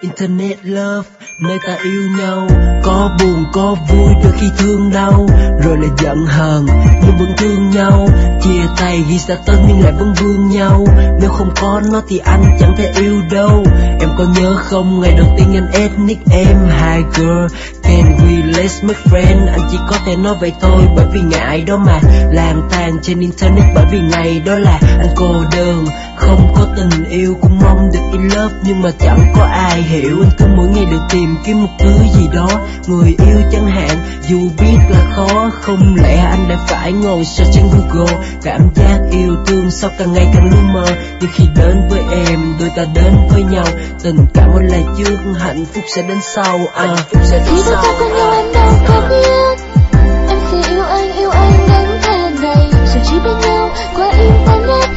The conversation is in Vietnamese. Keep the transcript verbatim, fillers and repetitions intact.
Internet love, nơi ta yêu nhau. Có buồn có vui, đôi khi thương đau, rồi lại giận hờn nhưng vẫn thương nhau. Chia tay ghi xa tên nhưng lại vẫn vương nhau. Nếu không có nó thì anh chẳng thể yêu đâu. Em có nhớ không, ngày đầu tiên anh add nick em Hi girl, can we let's make friend. Anh chỉ có thể nói vậy thôi, bởi vì ngại đó mà lang thang trên internet. Bởi vì ngày đó là anh cô đơn, không có tình yêu, cũng mong được in love nhưng mà chẳng có ai hiểu. Anh cứ mỗi ngày đều tìm kiếm một thứ gì đó, người yêu chẳng hạn, dù biết là khó. Không lẽ anh đã phải ngồi search trên Google, cảm giác yêu thương sao càng ngày càng lu mờ. Nhưng khi đến với em, đôi ta đến với nhau, tình cảm ơn là trước, hạnh phúc sẽ đến sau. À, hạnh phúc sẽ đến khi sau. ta có nhau anh đâu có biết em sẽ yêu anh, yêu anh đến thế này. Dù chỉ bên nhau qua internet